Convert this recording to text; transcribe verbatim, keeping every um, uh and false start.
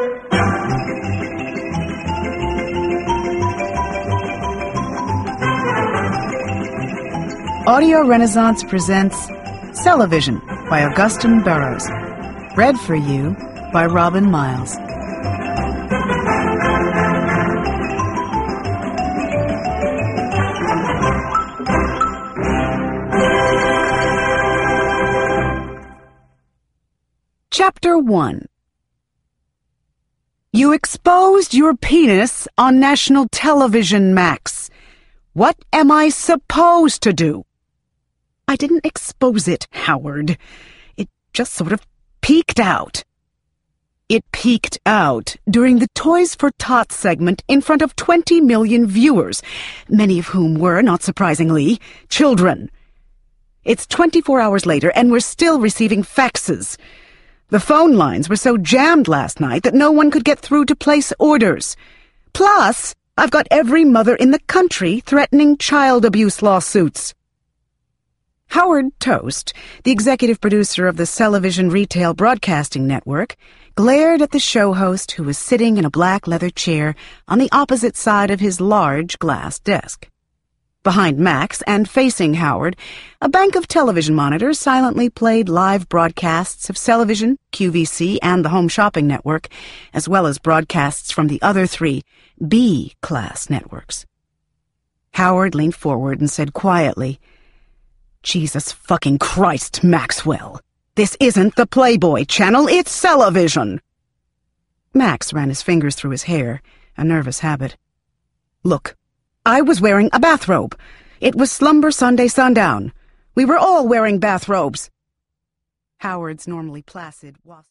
Audio Renaissance presents Television by Augustine Burroughs. Read for you by Robin Miles. Chapter one. You exposed your penis on national television, Max. What am I supposed to do? I didn't expose it, Howard. It just sort of peeked out. It peeked out during the Toys for Tots segment in front of twenty million viewers, many of whom were, not surprisingly, children. It's twenty-four hours later, and we're still receiving faxes. The phone lines were so jammed last night that no one could get through to place orders. Plus, I've got every mother in the country threatening child abuse lawsuits. Howard Toast, the executive producer of the Television Retail Broadcasting Network, glared at the show host who was sitting in a black leather chair on the opposite side of his large glass desk. Behind Max and facing Howard, a bank of television monitors silently played live broadcasts of Television, Q V C, and the Home Shopping Network, as well as broadcasts from the other three B-class networks. Howard leaned forward and said quietly, "Jesus fucking Christ, Maxwell. This isn't the Playboy Channel, it's Television." Max ran his fingers through his hair, a nervous habit. "Look, I was wearing a bathrobe. It was Slumber Sunday sundown. We were all wearing bathrobes." Howard's normally placid, wasp